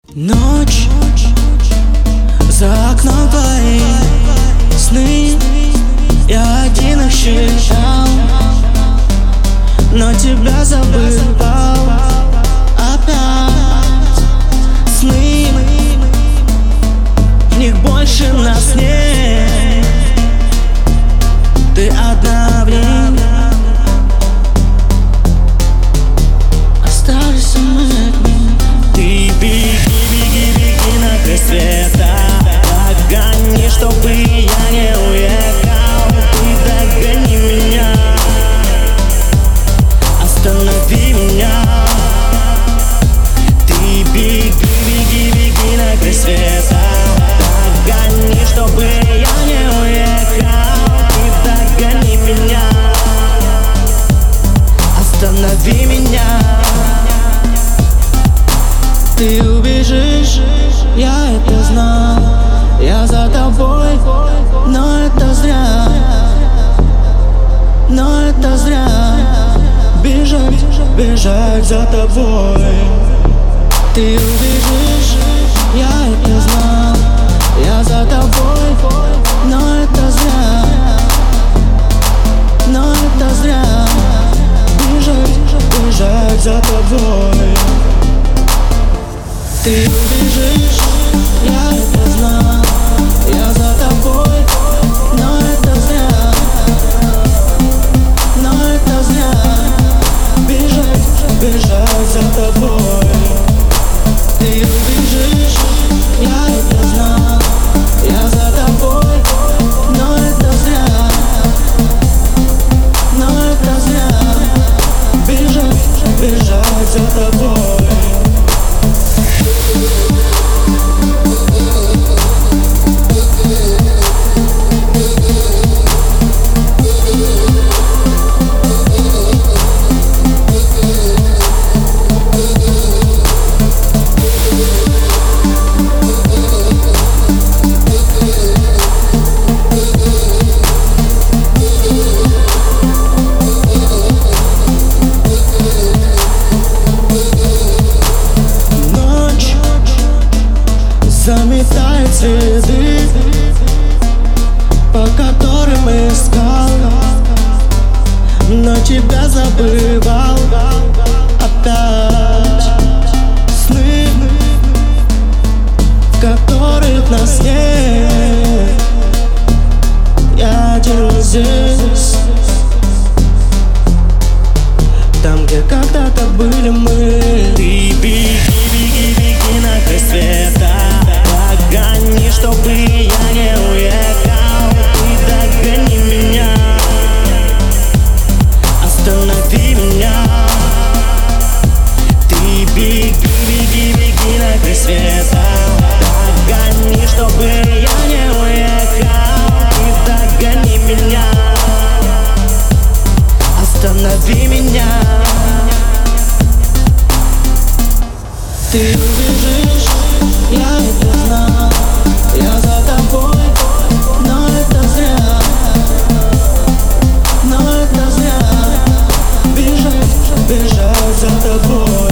Ночь, за окном твои сны, я один их считал, но тебя забывал. Опять сны, в них больше нас нет. Ты одна в них, остались мы одни. Ты беги на край света, догони, чтобы я не уехал. Ты догони меня, останови меня. Ты беги на край света, догони, чтобы я не уехал. Ты догони меня, останови меня. Ты убежишь, я это знал, я за тобой, но это зря, но это зря. Бежать за тобой. Ты убежишь, я это знал, я за тобой, но это зря, но это зря. Бежать за тобой. Ты убежишь, я это знал, я за тобой, но это зря, но это зря. Бежать за тобой. Ты убежишь, я это знал, я за тобой, но это зря, но это зря. Бежать за тобой. Заметает следы, по которым искал, но тебя забывал. Опять сны, в которых нас нет. Я один здесь, там, где когда-то были мы. Ты беги на край света, догони, чтобы я не уехал. Ты догони меня, останови меня. Ты беги на край света, догони, чтобы я не уехал. Ты догони меня, останови меня. Ты убежишь, я это знал, я за тобой, но это зря, но это зря. Бежать за тобой.